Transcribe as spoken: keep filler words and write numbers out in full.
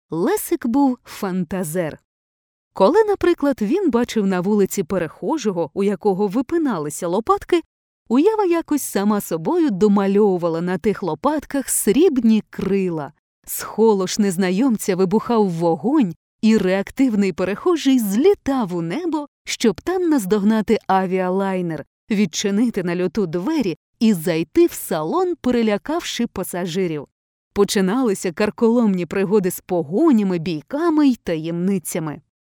Лесик був фантазер. Коли, наприклад, він бачив на вулиці перехожого, у якого випиналися лопатки, уява якось сама собою домальовувала на тих лопатках срібні крила. З холош незнайомця вибухав вогонь, і реактивний перехожий злітав у небо, щоб там наздогнати авіалайнер, відчинити на льоту двері і зайти в салон, перелякавши пасажирів. Починалися карколомні пригоди з погонями, бійками й таємницями.